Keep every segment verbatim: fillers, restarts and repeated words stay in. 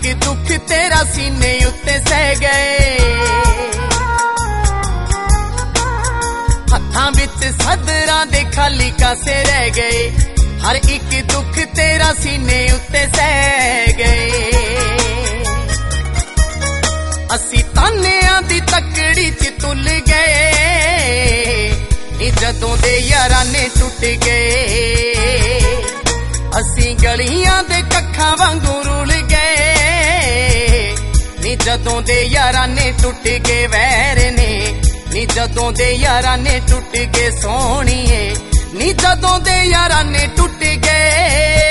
एक दुख तेरा सीने उत्ते सह गए, हत्थां विच सदरां दे खाली कासे रह गए। हर एक दुख तेरा सीने उत्ते सह गए। असी तानियां दी तकड़ी च तुल गए, नी जदों दे यारां ने टुट गए। असी गलियां दे कक्खां वांगू रुल गए, नी जदों दे यारां ने टुट गए। वैर ने नी जदों दे यारां ने टुट गए सोहणीए, नी जदों दे यारां ने टुट गए।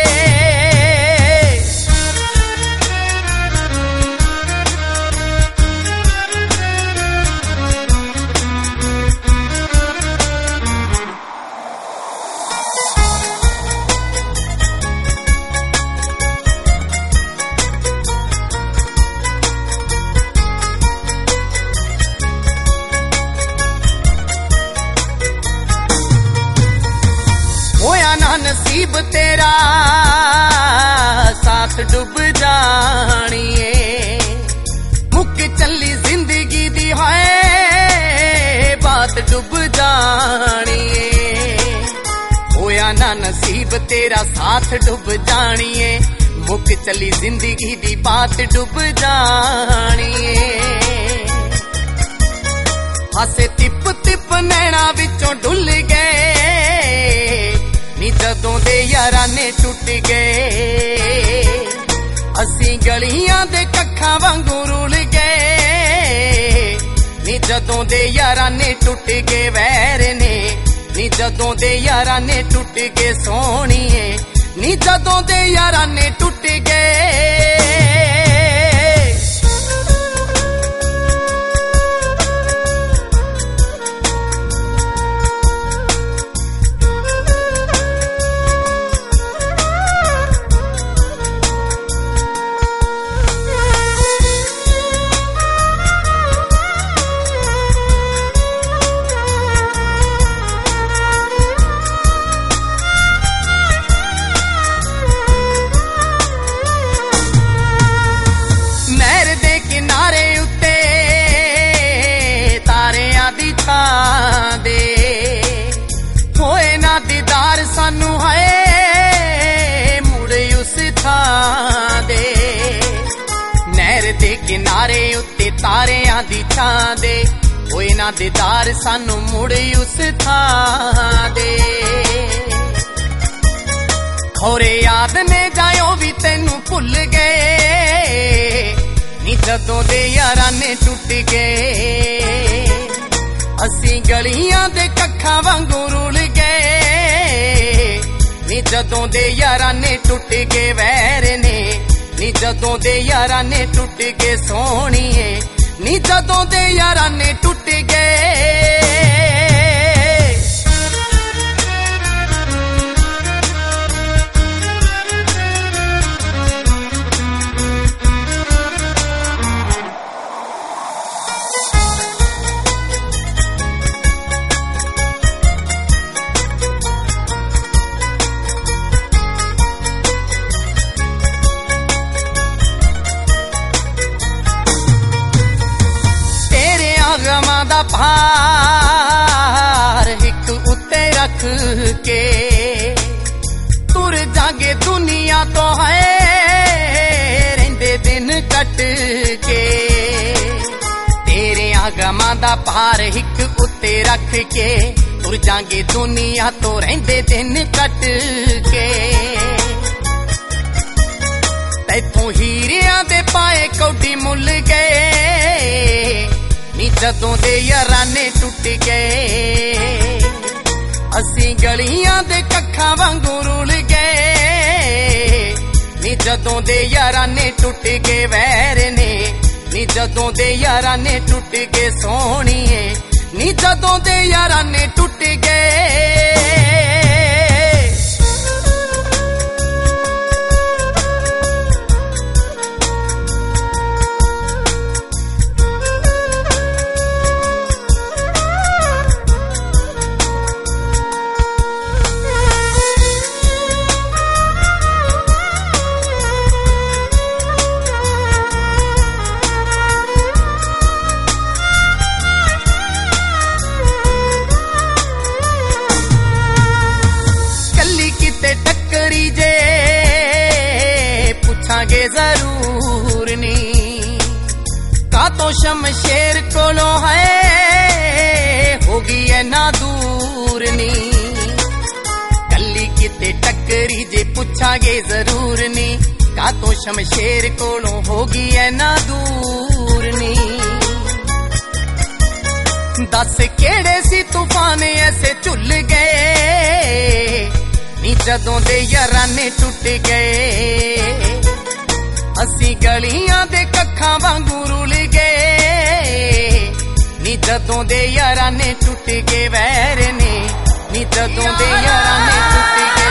नसीब तेरा साथ डूब जानिए, मुक चली जिंदगी दी है बात डूब जानिए। होया ना नसीब तेरा साथ डूब जानिए, मुक चली जिंदगी दी बात डूब जानिए। हासे तिप तिप नैना विचों डुल गए, नी जदों दे यारां ने टुट गए। असी गलियां दे कक्खां वांगू रुल गए, नी जदों दे यारां ने टुट गए। वैर ने नी जदों दे यारां ने टुट गए सोहणीए, नी जदों दे यारां ने टुट गए। होए ना दीदार सानू है मुड़े उस थां दे, नहर दे किनारे उत्ते तारियां दी छां दे। होए ना दीदार सानू मुड़े उस थां दे। खोरे याद ने जायो भी तेनू भुल गए, नी जदों दे यारां ने टुट गए। असी गलियां दे कक्खां वांगू रुल गए, नी जदों दे यारां ने टुट गए। वैर ने नी जदों दे यारां ने टुट गए सोहणीए, नी जदों दे यारां ने टुट गए। भार हिक उत्ते रख के तुर जागे दुनिया तो है रेंदे दिन कट के। तेरे आगमां दा भार हिक उत्ते रख के तुर जागे दुनिया तो रेंदे दिन कट के। तैथों हीरियां दे पाए कौडी मुल गए, नी जदों दे यारां ने टुट गए। असी गलियां दे कक्खां वांगू रुल गए, नी जदों दे यारां ने टुट गए। वैर ने नी जदों दे यारां ने टुट गए सोहणीए, नी जदों दे यारां ने टुट गए। शमशेर कोलों है होगी ऐना दूर नी कल्ली किते टक्करी जे पुछांगे जरूर नी का तो शमशेर कोलों होगी ऐना दूर नी दस केड़े सी तूफान ऐसे झुल गए नी जदों दे याराने टुट गए असी गलियां दे कखां वांगू रुल गए नी जदों दे याराने टुट गए वैर ने नी जदों दे याराने टुट गए।